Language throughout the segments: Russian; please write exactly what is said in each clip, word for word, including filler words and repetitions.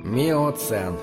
Миоцен.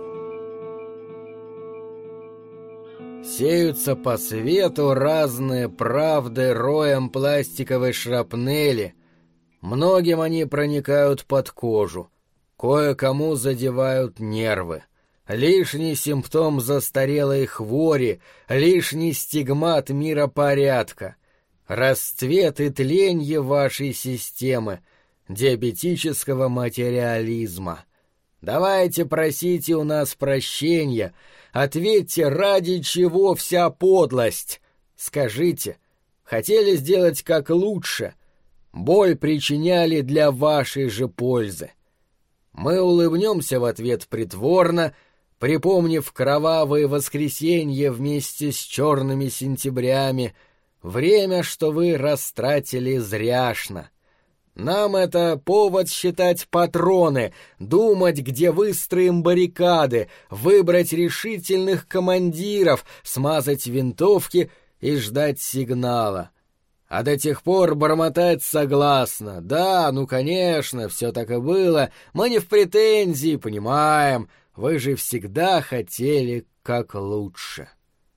Сеются по свету разные правды роем пластиковой шрапнели. Многим они проникают под кожу, кое-кому задевают нервы. Лишний симптом застарелой хвори, лишний стигмат миропорядка. Расцвет и тленье вашей системы, диабетического материализма. Давайте просите у нас прощения, ответьте, ради чего вся подлость. Скажите, хотели сделать как лучше, боль причиняли для вашей же пользы. Мы улыбнемся в ответ притворно, припомнив кровавые воскресенья вместе с черными сентябрями, время, что вы растратили зряшно. Нам это повод считать патроны, думать, где выстроим баррикады, выбрать решительных командиров, смазать винтовки и ждать сигнала. А до тех пор бормотать согласно. Да, ну конечно, все так и было, мы не в претензии, понимаем, вы же всегда хотели как лучше.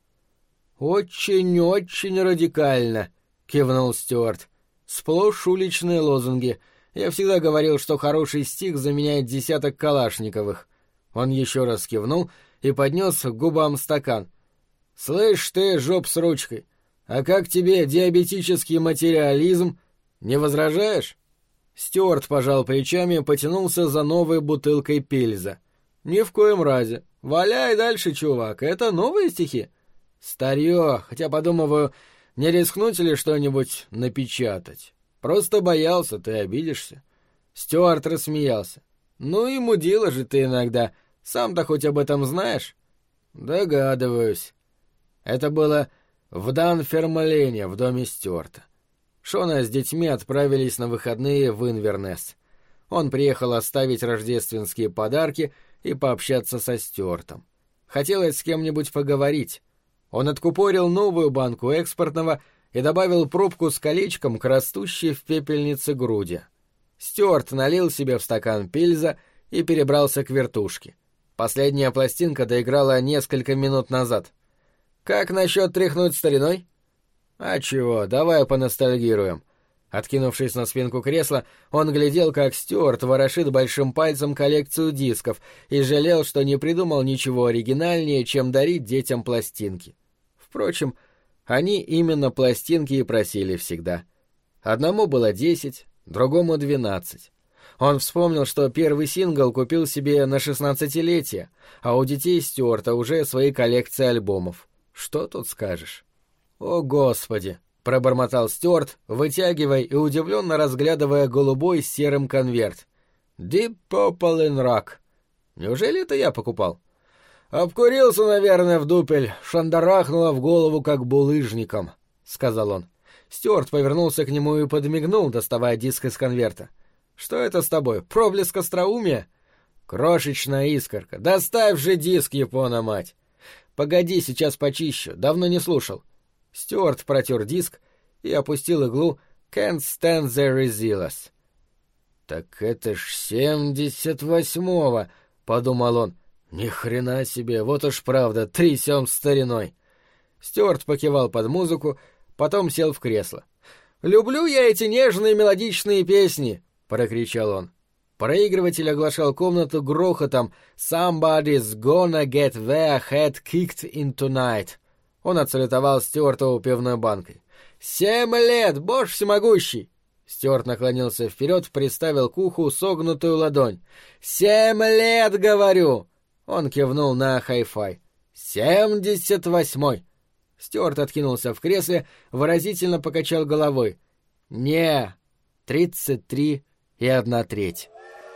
«Очень-очень радикально», — кивнул Стюарт. «Сплошь уличные лозунги. Я всегда говорил, что хороший стих заменяет десяток калашниковых». Он еще раз кивнул и поднес к губам стакан. «Слышь ты, жоп с ручкой, а как тебе диабетический материализм? Не возражаешь?» Стюарт пожал плечами и потянулся за новой бутылкой пильза. «Ни в коем разе. Валяй дальше, чувак. Это новые стихи?» «Старье, хотя, подумываю, не рискнуть ли что-нибудь напечатать? Просто боялся, ты обидишься». Стюарт рассмеялся. «Ну и мудила же ты иногда. Сам-то хоть об этом знаешь?» «Догадываюсь». Это было в Данфермлене, в доме Стюарта. Шона с детьми отправились на выходные в Инвернес. Он приехал оставить рождественские подарки и пообщаться со Стюартом. Хотелось с кем-нибудь поговорить. Он откупорил новую банку экспортного и добавил пробку с колечком к растущей в пепельнице груди. Стюарт налил себе в стакан пильза и перебрался к вертушке. Последняя пластинка доиграла несколько минут назад. «Как насчет тряхнуть стариной?» «А чего, давай поностальгируем». Откинувшись на спинку кресла, он глядел, как Стюарт ворошит большим пальцем коллекцию дисков и жалел, что не придумал ничего оригинальнее, чем дарить детям пластинки. Впрочем, они именно пластинки и просили всегда. Одному было десять, другому двенадцать. Он вспомнил, что первый сингл купил себе на шестнадцатилетие, а у детей Стюарта уже свои коллекции альбомов. Что тут скажешь? «О, Господи!» — пробормотал Стюарт, вытягивая и удивленно разглядывая голубой с серым конверт. «Deep Purple in Rock. Неужели это я покупал?» «Обкурился, наверное, в дупель, шандарахнуло в голову, как булыжником», — сказал он. Стюарт повернулся к нему и подмигнул, доставая диск из конверта. «Что это с тобой, проблеск остроумия?» «Крошечная искорка. Доставь же диск, Япона, мать!» «Погоди, сейчас почищу. Давно не слушал». Стюарт протер диск и опустил иглу «Can't stand the resilience». «Так это ж семьдесят восьмого», — подумал он. «Ни хрена себе, вот уж правда, трясем стариной». Стюарт покивал под музыку, потом сел в кресло. «Люблю я эти нежные мелодичные песни», — прокричал он. Проигрыватель оглашал комнату грохотом «Somebody's gonna get their head kicked in tonight». Он отсалютовал Стюарту пивной банкой. «Семь лет, Боже всемогущий!» Стюарт наклонился вперед, приставил к уху согнутую ладонь. «Семь лет, говорю!» Он кивнул на хай-фай. «Семьдесят восьмой!» Стюарт откинулся в кресле, выразительно покачал головой. «Не, тридцать три и одна треть».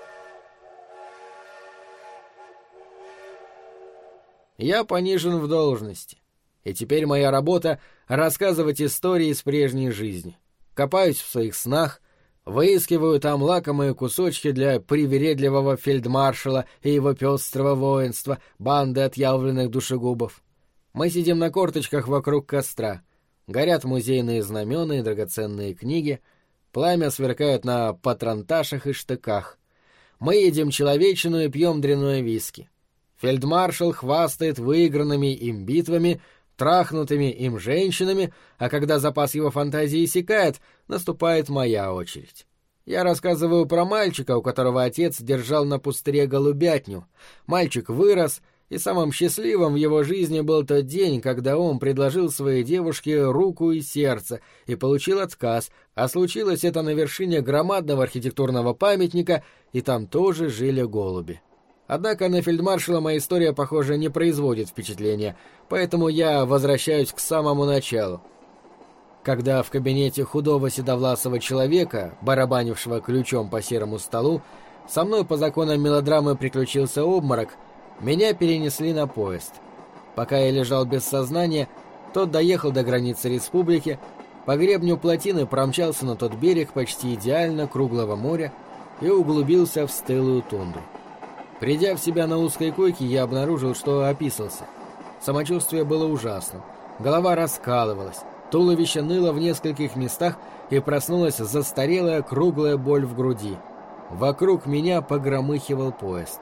Я понижен в должности, и теперь моя работа — рассказывать истории из прежней жизни. Копаюсь в своих снах, выискиваю там лакомые кусочки для привередливого фельдмаршала и его пестрого воинства, банды отъявленных душегубов. Мы сидим на корточках вокруг костра. Горят музейные знамена и драгоценные книги. Пламя сверкает на патронташах и штыках. Мы едим человечину и пьем дрянное виски. Фельдмаршал хвастает выигранными им битвами, трахнутыми им женщинами, а когда запас его фантазии иссякает, наступает моя очередь. Я рассказываю про мальчика, у которого отец держал на пустыре голубятню. Мальчик вырос, и самым счастливым в его жизни был тот день, когда он предложил своей девушке руку и сердце и получил отказ, а случилось это на вершине громадного архитектурного памятника, и там тоже жили голуби. Однако на фельдмаршала моя история, похоже, не производит впечатления, поэтому я возвращаюсь к самому началу. Когда в кабинете худого седовласого человека, барабанившего ключом по серому столу, со мной по законам мелодрамы приключился обморок, меня перенесли на поезд. Пока я лежал без сознания, тот доехал до границы республики, по гребню плотины промчался на тот берег почти идеально круглого моря и углубился в стылую тундру. Придя в себя на узкой койке, я обнаружил, что описался. Самочувствие было ужасным, голова раскалывалась, туловище ныло в нескольких местах и проснулась застарелая круглая боль в груди. Вокруг меня погромыхивал поезд.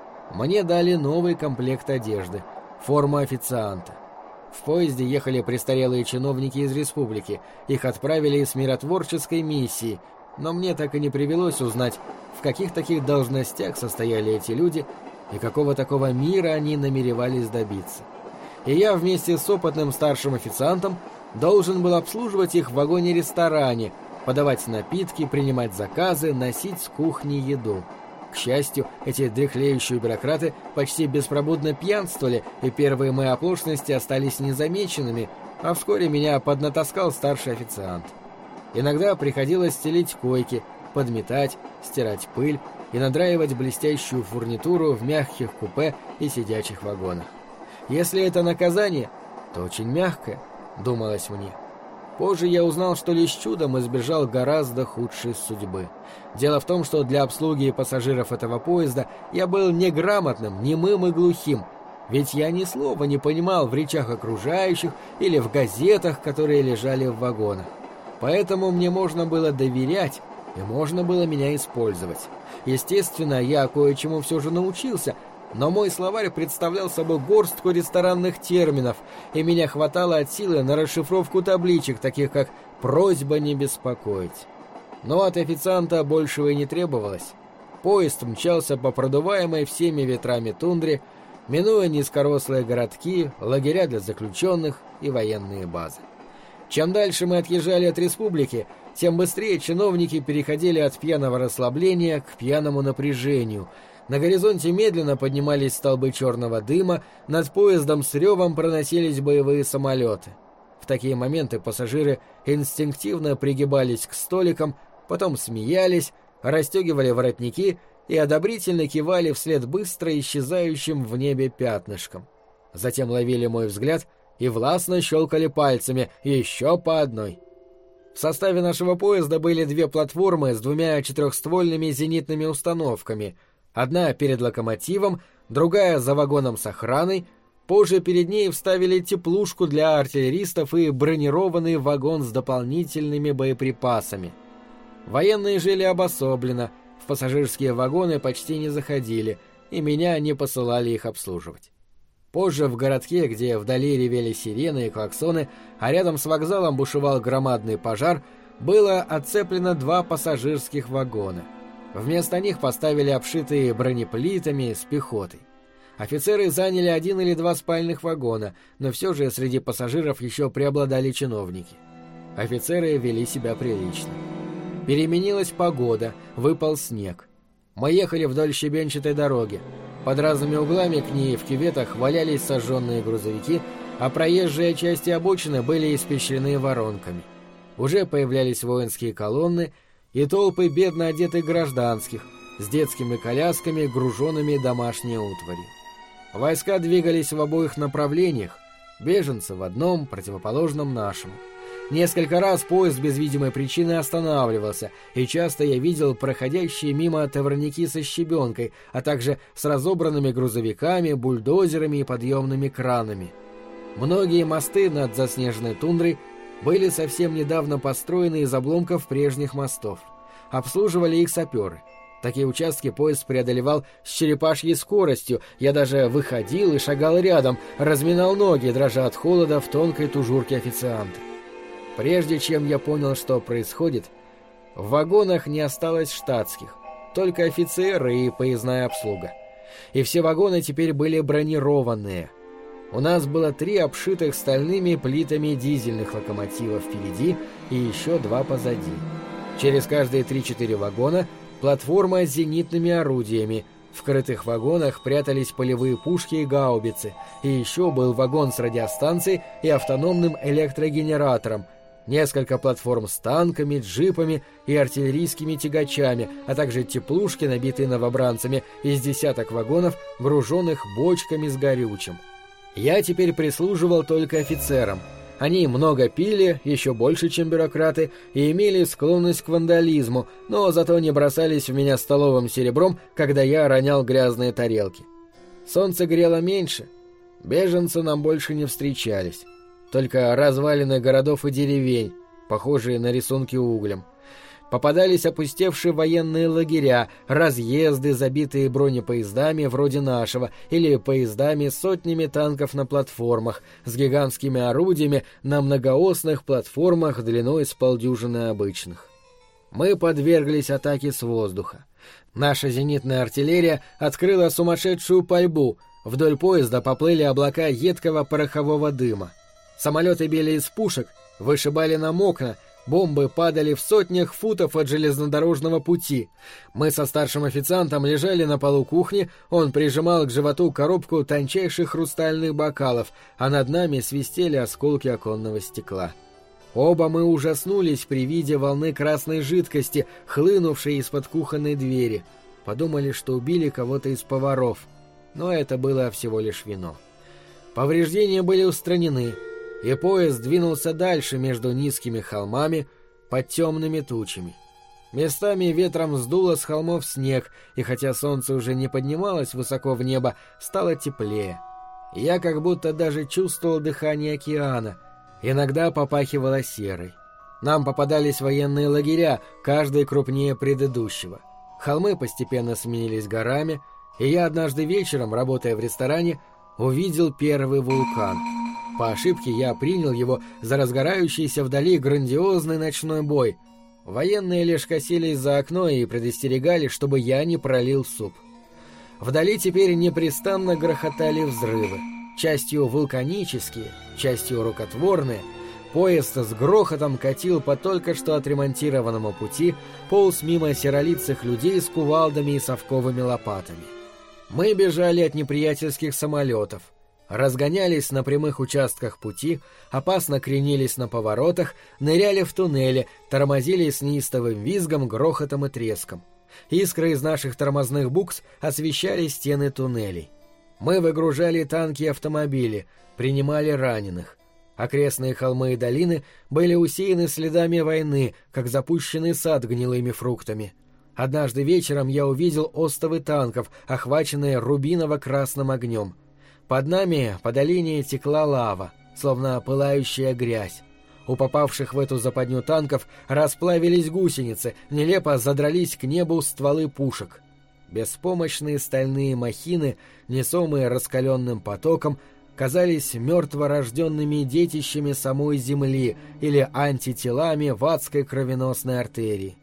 Мне дали новый комплект одежды, форму официанта. В поезде ехали престарелые чиновники из республики, их отправили с миротворческой миссией, но мне так и не привелось узнать, в каких таких должностях состояли эти люди и какого такого мира они намеревались добиться. И я вместе с опытным старшим официантом должен был обслуживать их в вагоне-ресторане, подавать напитки, принимать заказы, носить с кухни еду. К счастью, эти дряхлеющие бюрократы почти беспробудно пьянствовали, и первые мои оплошности остались незамеченными, а вскоре меня поднатаскал старший официант. Иногда приходилось стелить койки, подметать, стирать пыль и надраивать блестящую фурнитуру в мягких купе и сидячих вагонах. Если это наказание, то очень мягкое, думалось мне. Позже я узнал, что лишь чудом избежал гораздо худшей судьбы. Дело в том, что для обслуги пассажиров этого поезда я был неграмотным, немым и глухим, ведь я ни слова не понимал в речах окружающих или в газетах, которые лежали в вагонах. Поэтому мне можно было доверять, и можно было меня использовать. Естественно, я кое-чему все же научился, но мой словарь представлял собой горстку ресторанных терминов, и меня хватало от силы на расшифровку табличек, таких как «просьба не беспокоить». Но от официанта большего и не требовалось. Поезд мчался по продуваемой всеми ветрами тундре, минуя низкорослые городки, лагеря для заключенных и военные базы. Чем дальше мы отъезжали от республики, тем быстрее чиновники переходили от пьяного расслабления к пьяному напряжению. На горизонте медленно поднимались столбы черного дыма, над поездом с ревом проносились боевые самолеты. В такие моменты пассажиры инстинктивно пригибались к столикам, потом смеялись, расстегивали воротники и одобрительно кивали вслед быстро исчезающим в небе пятнышкам. Затем ловили мой взгляд и властно щелкали пальцами, еще по одной. В составе нашего поезда были две платформы с двумя четырехствольными зенитными установками, одна перед локомотивом, другая за вагоном с охраной. Позже перед ней вставили теплушку для артиллеристов и бронированный вагон с дополнительными боеприпасами. Военные жили обособленно, в пассажирские вагоны почти не заходили, и меня не посылали их обслуживать. Позже в городке, где вдали ревели сирены и клаксоны, а рядом с вокзалом бушевал громадный пожар, было отцеплено два пассажирских вагона. Вместо них поставили обшитые бронеплитами с пехотой. Офицеры заняли один или два спальных вагона, но все же среди пассажиров еще преобладали чиновники. Офицеры вели себя прилично. Переменилась погода, выпал снег. Мы ехали вдоль щебенчатой дороги. Под разными углами к ней в кюветах валялись сожженные грузовики, а проезжие части обочины были испещрены воронками. Уже появлялись воинские колонны и толпы бедно одетых гражданских с детскими колясками, груженными домашней утварью. Войска двигались в обоих направлениях, беженцы в одном, противоположном нашему. Несколько раз поезд без видимой причины останавливался, и часто я видел проходящие мимо товарники со щебенкой, а также с разобранными грузовиками, бульдозерами и подъемными кранами. Многие мосты над заснеженной тундрой были совсем недавно построены из обломков прежних мостов. Обслуживали их саперы. Такие участки поезд преодолевал с черепашьей скоростью, я даже выходил и шагал рядом, разминал ноги, дрожа от холода в тонкой тужурке официанта. Прежде чем я понял, что происходит, в вагонах не осталось штатских, только офицеры и поездная обслуга. И все вагоны теперь были бронированные. У нас было три обшитых стальными плитами дизельных локомотива впереди и еще два позади. Через каждые три-четыре вагона платформа с зенитными орудиями. В крытых вагонах прятались полевые пушки и гаубицы. И еще был вагон с радиостанцией и автономным электрогенератором. Несколько платформ с танками, джипами и артиллерийскими тягачами, а также теплушки, набитые новобранцами, из десяток вагонов, груженных бочками с горючим. Я теперь прислуживал только офицерам. Они много пили, еще больше, чем бюрократы, и имели склонность к вандализму, но зато не бросались в меня столовым серебром, когда я ронял грязные тарелки. Солнце грело меньше, беженцы нам больше не встречались. Только развалины городов и деревень, похожие на рисунки углем. Попадались опустевшие военные лагеря, разъезды, забитые бронепоездами вроде нашего, или поездами с сотнями танков на платформах, с гигантскими орудиями на многоосных платформах длиной с полдюжины обычных. Мы подверглись атаке с воздуха. Наша зенитная артиллерия открыла сумасшедшую пальбу, вдоль поезда поплыли облака едкого порохового дыма. Самолеты били из пушек, вышибали нам окна, бомбы падали в сотнях футов от железнодорожного пути. Мы со старшим официантом лежали на полу кухни, он прижимал к животу коробку тончайших хрустальных бокалов, а над нами свистели осколки оконного стекла. Оба мы ужаснулись при виде волны красной жидкости, хлынувшей из-под кухонной двери. Подумали, что убили кого-то из поваров. Но это было всего лишь вино. Повреждения были устранены, и поезд двинулся дальше между низкими холмами под темными тучами. Местами ветром сдуло с холмов снег, и хотя солнце уже не поднималось высоко в небо, стало теплее. Я как будто даже чувствовал дыхание океана, иногда попахивало серой. Нам попадались военные лагеря, каждый крупнее предыдущего. Холмы постепенно сменились горами, и я однажды вечером, работая в ресторане, увидел первый вулкан. По ошибке я принял его за разгорающийся вдали грандиозный ночной бой. Военные лишь косились за окно и предостерегали, чтобы я не пролил суп. Вдали теперь непрестанно грохотали взрывы, частью вулканические, частью рукотворные. Поезд с грохотом катил по только что отремонтированному пути, полз мимо серолицых людей с кувалдами и совковыми лопатами. Мы бежали от неприятельских самолетов, разгонялись на прямых участках пути, опасно кренились на поворотах, ныряли в туннели, тормозили с неистовым визгом, грохотом и треском. Искры из наших тормозных букс освещали стены туннелей. Мы выгружали танки и автомобили, принимали раненых. Окрестные холмы и долины были усеяны следами войны, как запущенный сад гнилыми фруктами. Однажды вечером я увидел остовы танков, охваченные рубиново-красным огнем. Под нами по долине текла лава, словно пылающая грязь. У попавших в эту западню танков расплавились гусеницы, нелепо задрались к небу стволы пушек. Беспомощные стальные махины, несомые раскаленным потоком, казались мертворожденными детищами самой земли или антителами в адской кровеносной артерии.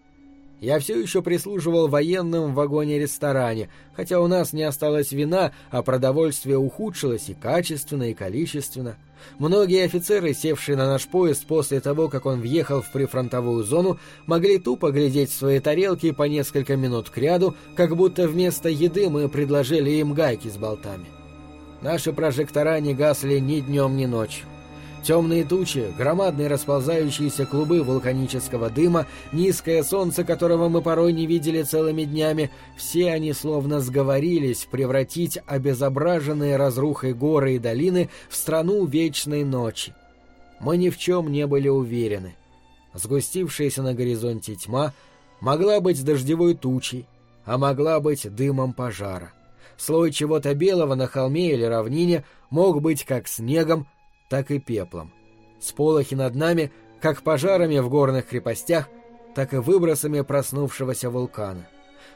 Я все еще прислуживал военным в вагоне-ресторане, хотя у нас не осталось вина, а продовольствие ухудшилось и качественно, и количественно. Многие офицеры, севшие на наш поезд после того, как он въехал в прифронтовую зону, могли тупо глядеть в свои тарелки по несколько минут кряду, как будто вместо еды мы предложили им гайки с болтами. Наши прожектора не гасли ни днем, ни ночью. Темные тучи, громадные расползающиеся клубы вулканического дыма, низкое солнце, которого мы порой не видели целыми днями, все они словно сговорились превратить обезображенные разрухой горы и долины в страну вечной ночи. Мы ни в чем не были уверены. Сгустившаяся на горизонте тьма могла быть дождевой тучей, а могла быть дымом пожара. Слой чего-то белого на холме или равнине мог быть как снегом, так и пеплом. Сполохи над нами, как пожарами в горных крепостях, так и выбросами проснувшегося вулкана.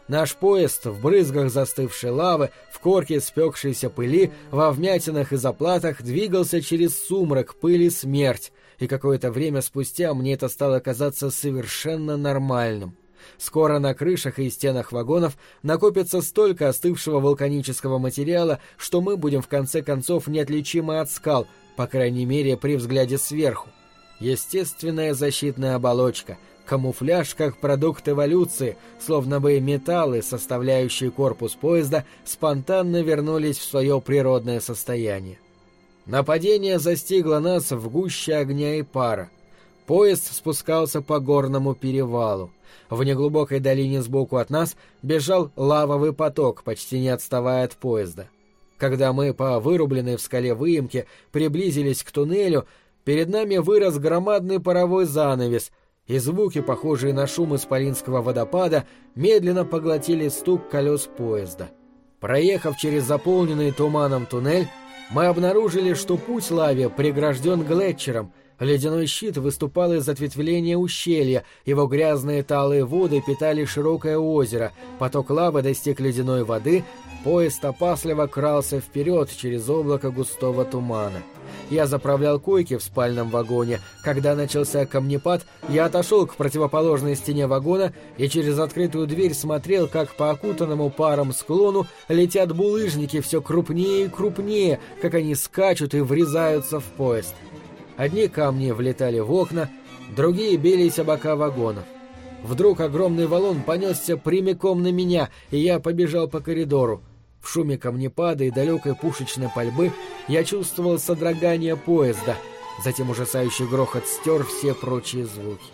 наш поезд в брызгах застывшей лавы, в корке спекшейся пыли, во вмятинах и заплатах двигался через сумрак, пыль и смерть, и какое-то время спустя мне это стало казаться совершенно нормальным. Скоро на крышах и стенах вагонов накопится столько остывшего вулканического материала, что мы будем в конце концов неотличимы от скал, по крайней мере при взгляде сверху. Естественная защитная оболочка, камуфляж как продукт эволюции, словно бы металлы, составляющие корпус поезда, спонтанно вернулись в свое природное состояние. Нападение застигло нас в гуще огня и пара. Поезд спускался по горному перевалу. В неглубокой долине сбоку от нас бежал лавовый поток, почти не отставая от поезда. Когда мы по вырубленной в скале выемке приблизились к туннелю, перед нами вырос громадный паровой занавес, и звуки, похожие на шум исполинского водопада, медленно поглотили стук колес поезда. Проехав через заполненный туманом туннель, мы обнаружили, что путь лаве прегражден глетчером. Ледяной щит выступал из ответвления ущелья, его грязные талые воды питали широкое озеро, поток лавы достиг ледяной воды, поезд опасливо крался вперед через облако густого тумана. Я заправлял койки в спальном вагоне. Когда начался камнепад, я отошел к противоположной стене вагона и через открытую дверь смотрел, как по окутанному паром склону летят булыжники все крупнее и крупнее, как они скачут и врезаются в поезд. Одни камни влетали в окна, другие бились о бока вагонов. Вдруг огромный валун понесся прямиком на меня, и я побежал по коридору. В шуме камнепада и далекой пушечной пальбы я чувствовал содрогание поезда, затем ужасающий грохот стер все прочие звуки.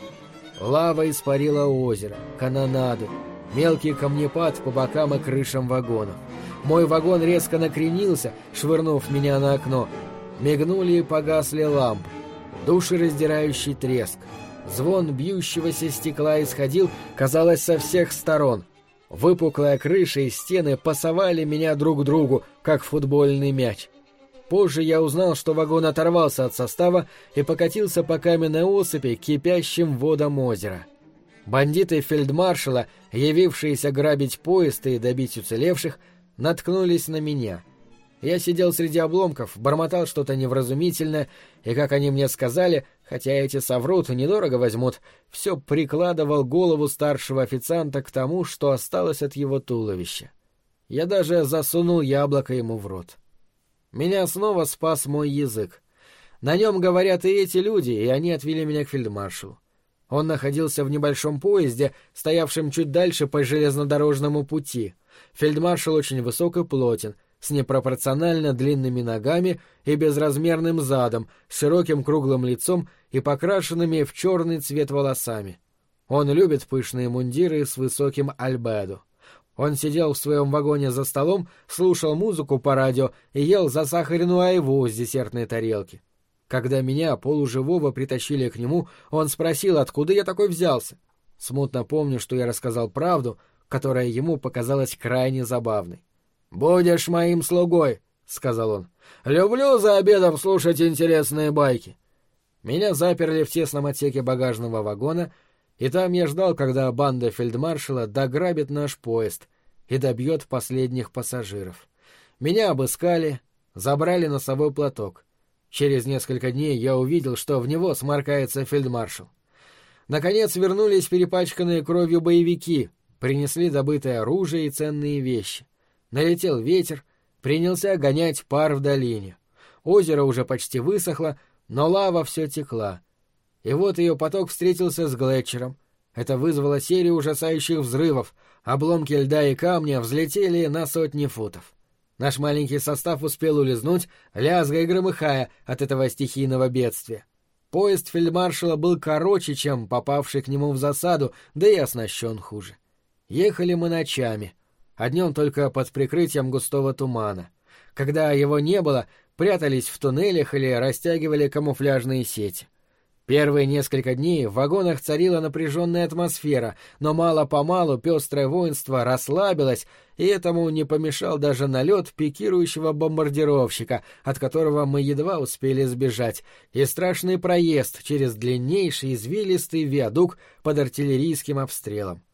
Лава испарила озеро, канонаду, мелкий камнепад по бокам и крышам вагонов. Мой вагон резко накренился, швырнув меня на окно. Мигнули и погасли лампы. Душераздирающий треск. Звон бьющегося стекла исходил, казалось, со всех сторон. Выпуклая крыша и стены пасовали меня друг к другу, как футбольный мяч. Позже я узнал, что вагон оторвался от состава и покатился по каменной осыпи к кипящим водам озера. Бандиты фельдмаршала, явившиеся грабить поезд и добить уцелевших, наткнулись на меня. Я сидел среди обломков, бормотал что-то невразумительное, и, как они мне сказали, хотя эти соврут и недорого возьмут, все прикладывал голову старшего официанта к тому, что осталось от его туловища. Я даже засунул яблоко ему в рот. Меня снова спас мой язык. На нем говорят и эти люди, и они отвели меня к фельдмаршалу. Он находился в небольшом поезде, стоявшем чуть дальше по железнодорожному пути. Фельдмаршал очень высок и плотен, с непропорционально длинными ногами и безразмерным задом, с широким круглым лицом и покрашенными в черный цвет волосами. Он любит пышные мундиры с высоким альбедо. Он сидел в своем вагоне за столом, слушал музыку по радио и ел засахаренную айву с десертной тарелки. Когда меня, полуживого, притащили к нему, он спросил, откуда я такой взялся. Смутно помню, что я рассказал правду, которая ему показалась крайне забавной. «Будешь моим слугой», — сказал он. «Люблю за обедом слушать интересные байки». Меня заперли в тесном отсеке багажного вагона, и там я ждал, когда банда фельдмаршала дограбит наш поезд и добьет последних пассажиров. Меня обыскали, забрали носовой платок. Через несколько дней я увидел, что в него сморкается фельдмаршал. Наконец вернулись перепачканные кровью боевики, принесли добытое оружие и ценные вещи. Налетел ветер, принялся гонять пар в долине. Озеро уже почти высохло, но лава все текла. И вот ее поток встретился с глетчером. Это вызвало серию ужасающих взрывов. Обломки льда и камня взлетели на сотни футов. Наш маленький состав успел улизнуть, лязгая и громыхая от этого стихийного бедствия. Поезд фельдмаршала был короче, чем попавший к нему в засаду, да и оснащен хуже. Ехали мы ночами, а днем только под прикрытием густого тумана. Когда его не было, прятались в туннелях или растягивали камуфляжные сети. Первые несколько дней в вагонах царила напряженная атмосфера, но мало-помалу пестрое воинство расслабилось, и этому не помешал даже налет пикирующего бомбардировщика, от которого мы едва успели сбежать, и страшный проезд через длиннейший извилистый виадук под артиллерийским обстрелом.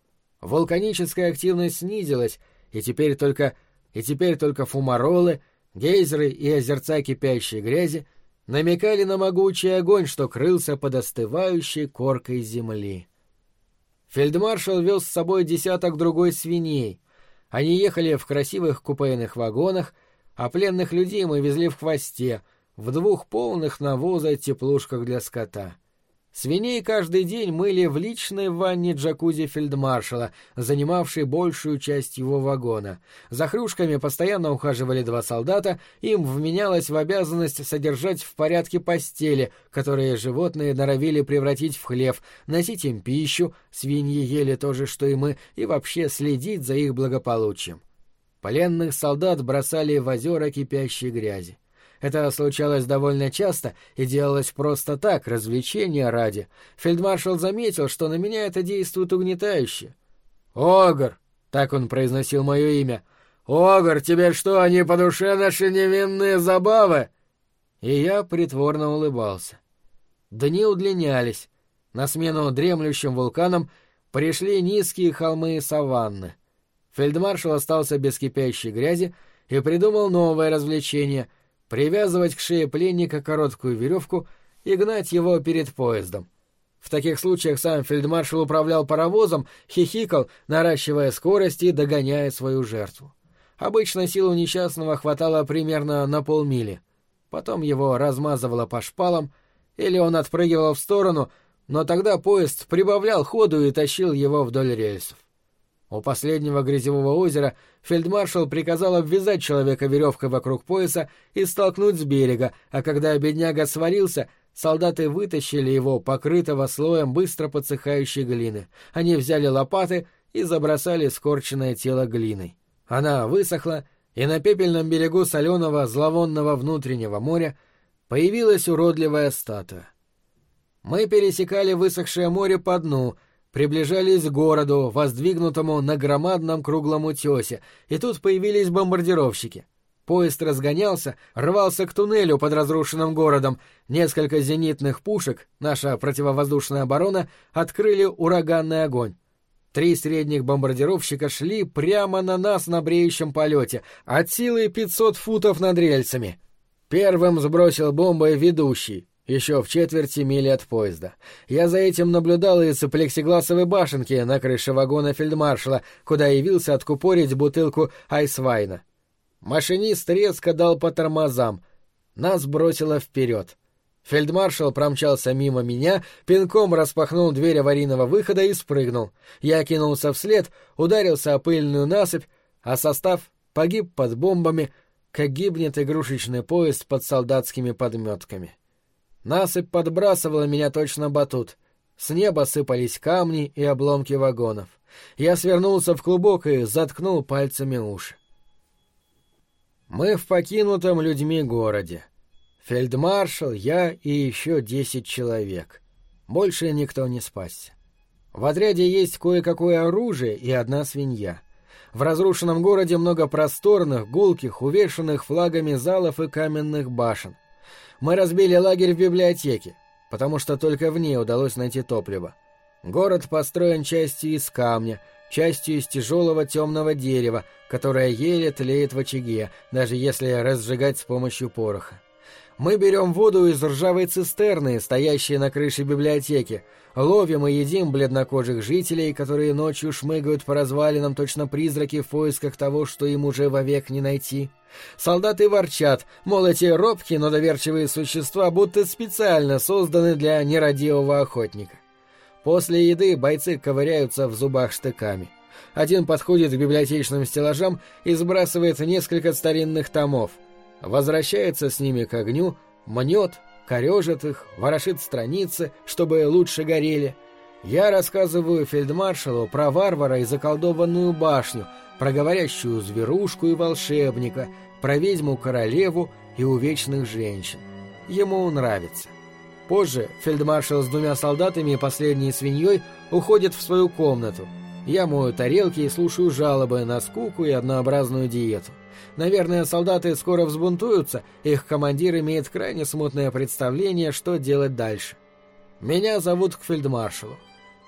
Вулканическая активность снизилась, и теперь только, и теперь только фумаролы, гейзеры и озерца кипящей грязи намекали на могучий огонь, что крылся под остывающей коркой земли. Фельдмаршал вез с собой десяток другой свиней. Они ехали в красивых купейных вагонах, а пленных людей мы везли в хвосте, в двух полных навоза теплушках для скота. Свиней каждый день мыли в личной ванне джакузи фельдмаршала, занимавшей большую часть его вагона. За хрюшками постоянно ухаживали два солдата, им вменялось в обязанность содержать в порядке постели, которые животные норовили превратить в хлев, носить им пищу, свиньи ели то же, что и мы, и вообще следить за их благополучием. Пленных солдат бросали в озера кипящей грязи. Это случалось довольно часто и делалось просто так, развлечения ради. Фельдмаршал заметил, что на меня это действует угнетающе. «Огр!» — так он произносил мое имя. «Огр, тебе что, не по душе наши невинные забавы?» И я притворно улыбался. Дни удлинялись. На смену дремлющим вулканам пришли низкие холмы и саванны. Фельдмаршал остался без кипящей грязи и придумал новое развлечение — привязывать к шее пленника короткую веревку и гнать его перед поездом. В таких случаях сам фельдмаршал управлял паровозом, хихикал, наращивая скорость и догоняя свою жертву. Обычно силу несчастного хватало примерно на полмили. Потом его размазывало по шпалам, или он отпрыгивал в сторону, но тогда поезд прибавлял ходу и тащил его вдоль рельсов. У последнего грязевого озера фельдмаршал приказал обвязать человека веревкой вокруг пояса и столкнуть с берега, а когда бедняга свалился, солдаты вытащили его, покрытого слоем быстро подсыхающей глины. Они взяли лопаты и забросали скорченное тело глиной. Она высохла, и на пепельном берегу соленого зловонного внутреннего моря появилась уродливая статуя. Мы пересекали высохшее море по дну, приближались к городу, воздвигнутому на громадном круглом утесе, и тут появились бомбардировщики. Поезд разгонялся, рвался к туннелю под разрушенным городом. Несколько зенитных пушек, наша противовоздушная оборона, открыли ураганный огонь. Три средних бомбардировщика шли прямо на нас на бреющем полете, от силы пятьсот футов над рельсами. Первым сбросил бомбы ведущий, еще в четверти мили от поезда. Я за этим наблюдал из плексигласовой башенки на крыше вагона фельдмаршала, куда явился откупорить бутылку айсвайна. Машинист резко дал по тормозам. Нас бросило вперед. Фельдмаршал промчался мимо меня, пинком распахнул дверь аварийного выхода и спрыгнул. Я кинулся вслед, ударился о пыльную насыпь, а состав погиб под бомбами, как гибнет игрушечный поезд под солдатскими подметками. Насыпь подбрасывала меня точно батут. С неба сыпались камни и обломки вагонов. Я свернулся в клубок и заткнул пальцами уши. Мы в покинутом людьми городе. Фельдмаршал, я и еще десять человек. Больше никто не спасся. В отряде есть кое-какое оружие и одна свинья. В разрушенном городе много просторных, гулких, увешанных флагами залов и каменных башен. Мы разбили лагерь в библиотеке, потому что только в ней удалось найти топливо. Город построен частью из камня, частью из тяжелого темного дерева, которое еле тлеет в очаге, даже если разжигать с помощью пороха. Мы берем воду из ржавой цистерны, стоящей на крыше библиотеки, ловим и едим бледнокожих жителей, которые ночью шмыгают по развалинам точно призраки в поисках того, что им уже вовек не найти. Солдаты ворчат, мол, эти робкие, но доверчивые существа будто специально созданы для нерадивого охотника. После еды бойцы ковыряются в зубах штыками. Один подходит к библиотечным стеллажам и сбрасывает несколько старинных томов. Возвращается с ними к огню, мнет, корежит их, ворошит страницы, чтобы лучше горели. Я рассказываю фельдмаршалу про варвара и заколдованную башню, про говорящую зверушку и волшебника, про ведьму-королеву и увечных женщин. Ему нравится. Позже фельдмаршал с двумя солдатами и последней свиньей уходит в свою комнату. Я мою тарелки и слушаю жалобы на скуку и однообразную диету. Наверное, солдаты скоро взбунтуются, их командир имеет крайне смутное представление, что делать дальше. Меня зовут к фельдмаршалу.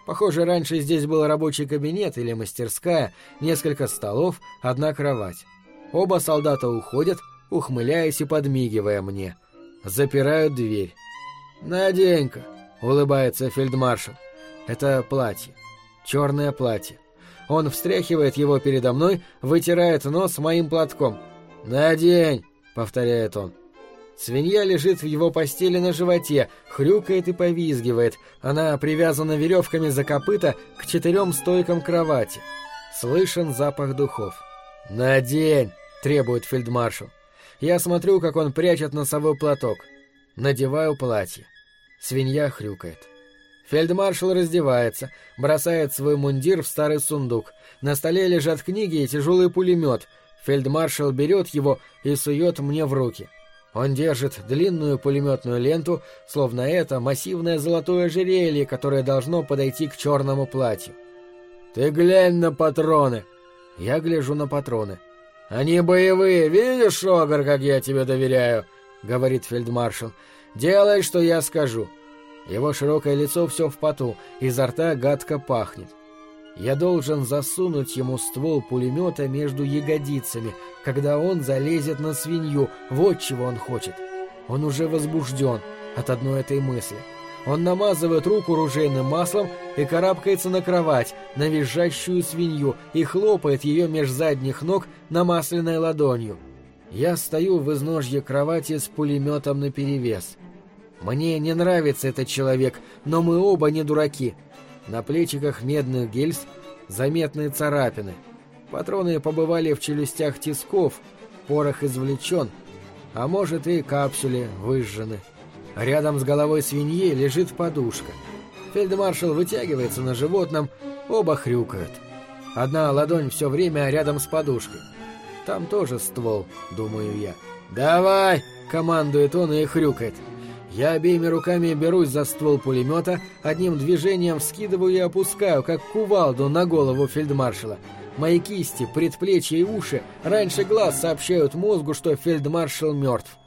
Похоже, раньше здесь был рабочий кабинет или мастерская, несколько столов, одна кровать. Оба солдата уходят, ухмыляясь и подмигивая мне. Запирают дверь. «Надень-ка», — улыбается фельдмаршал. Это платье. Черное платье. Он встряхивает его передо мной, вытирает нос моим платком. «Надень», — повторяет он. Свинья лежит в его постели на животе, хрюкает и повизгивает. Она привязана веревками за копыта к четырем стойкам кровати. Слышен запах духов. «Надень!» — требует фельдмаршал. Я смотрю, как он прячет носовой платок. Надеваю платье. Свинья хрюкает. Фельдмаршал раздевается, бросает свой мундир в старый сундук. На столе лежат книги и тяжелый пулемет. Фельдмаршал берет его и сует мне в руки. Он держит длинную пулеметную ленту, словно это массивное золотое ожерелье, которое должно подойти к черному платью. «Ты глянь на патроны!» Я гляжу на патроны. «Они боевые, видишь, Шогар, как я тебе доверяю?» — говорит фельдмаршал. «Делай, что я скажу». Его широкое лицо все в поту, изо рта гадко пахнет. Я должен засунуть ему ствол пулемета между ягодицами, когда он залезет на свинью. Вот чего он хочет. Он уже возбужден от одной этой мысли. Он намазывает руку ружейным маслом и карабкается на кровать, на визжащую свинью, и хлопает ее меж задних ног намасленной ладонью. Я стою в изножье кровати с пулеметом наперевес. Мне не нравится этот человек, но мы оба не дураки. На плечиках медных гильз заметные царапины. Патроны побывали в челюстях тисков, порох извлечен, а может и капсули выжжены. Рядом с головой свиньи лежит подушка. Фельдмаршал вытягивается на животном, оба хрюкают. Одна ладонь все время рядом с подушкой. Там тоже ствол, думаю я. «Давай!» — командует он и хрюкает. Я обеими руками берусь за ствол пулемета, одним движением вскидываю и опускаю, как кувалду, на голову фельдмаршала. Мои кисти, предплечья и уши раньше глаз сообщают мозгу, что фельдмаршал мертв.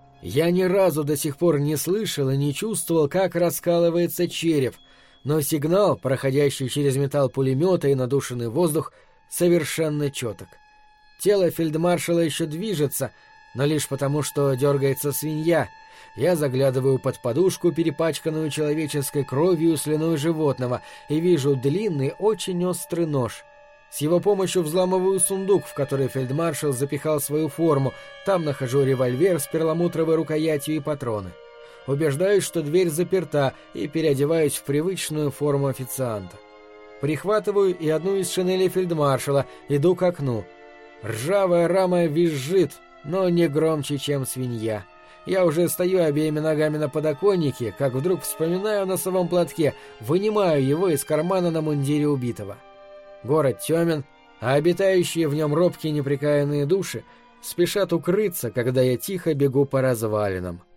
Я ни разу до сих пор не слышал и не чувствовал, как раскалывается череп, но сигнал, проходящий через металл пулемета и надушенный воздух, совершенно четок. Тело фельдмаршала еще движется, но лишь потому, что дергается свинья. Я заглядываю под подушку, перепачканную человеческой кровью и слюной животного, и вижу длинный, очень острый нож. С его помощью взламываю сундук, в который фельдмаршал запихал свою форму. Там нахожу револьвер с перламутровой рукоятью и патроны. Убеждаюсь, что дверь заперта, и переодеваюсь в привычную форму официанта. Прихватываю и одну из шинелей фельдмаршала, иду к окну. Ржавая рама визжит, но не громче, чем свинья. Я уже стою обеими ногами на подоконнике, как вдруг вспоминаю о носовом платке, вынимаю его из кармана на мундире убитого. Город темен, а обитающие в нем робкие неприкаянные души спешат укрыться, когда я тихо бегу по развалинам.